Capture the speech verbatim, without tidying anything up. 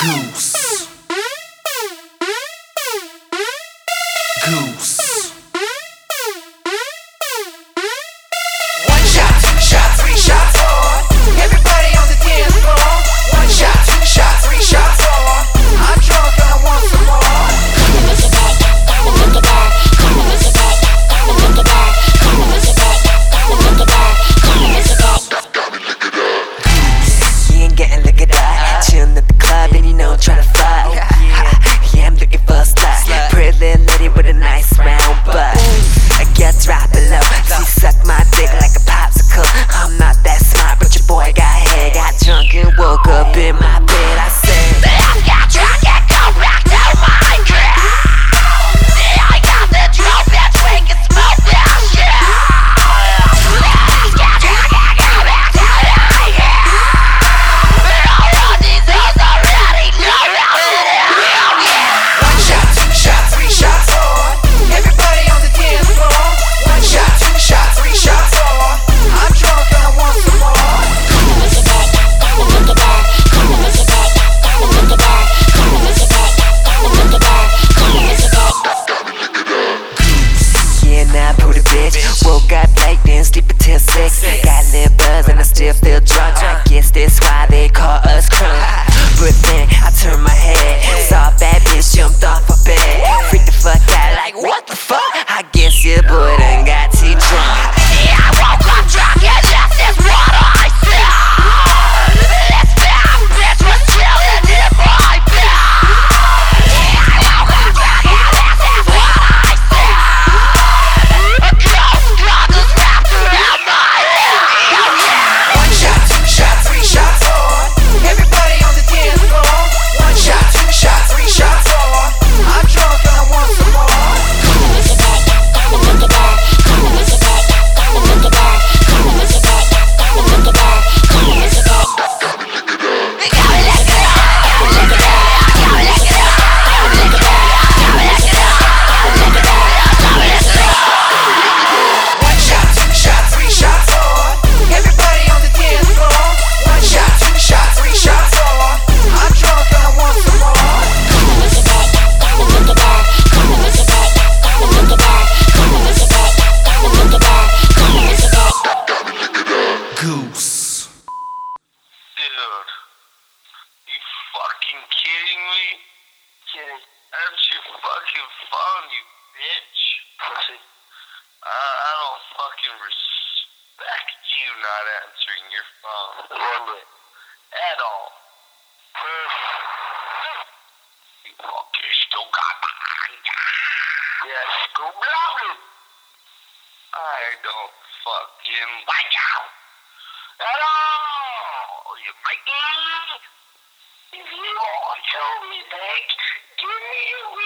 Goose. Goose. One shot, two shot, three shot, four. Everybody on the dance floor. One shot, two shot, three shot, four. I'm drunk and I want some more. You ain't getting liquored up. Chillin' at the club and you know tryna fuck. Yeah, I'm looking for a slut. Pretty little lady with a nice round butt. I get drop below. She suck my dick like a popsicle. I'm not that smart, but your boy got head. Got drunk and woke up in my bed. I said, I got drunk and go back to my crib. Yeah, I got the drunk bitch, we can smoke that shit. Let's get drunk and go back to my crib. But all of these hoes already know how to do it. One shot, two shot, three shot, four. Everybody on the dance floor. One shot, two shot, three shot, four. I'm drunk and I want some more. Yeah, now I put a bitch. Woke up late, then sleep until six. Got a little buzz and I still feel drunk. I guess that's why they call us crunk. But then I turned my head, saw a bad bitch jumped off a bed. Freaked the fuck out, like what the fuck? I guess your boy done got too drunk. Yeah, I woke up drunk and this is what I said. This bad bitch was chillin' in my bed. Yeah, I woke up drunk and this is what I said. A ghost struggles wrapped around my head. One shot, two shot, three shot, four. Everybody on the dance floor. One shot, two shot, three shot, four. I'm drunk and I want some more. One shot, two shot, three shot, four. Everybody on the dance floor. One shot, two shot, three shot, four. I'm drunk and I want some more. Goose. Dude, you fucking kidding me? Kidding. That's your fucking phone, you bitch. Pussy. Uh, I don't fucking respect you not answering your phone. One bit. At all. You fucking still got Yes, go blabber. I don't fucking like you. At all. You might. If you want to me back, give me a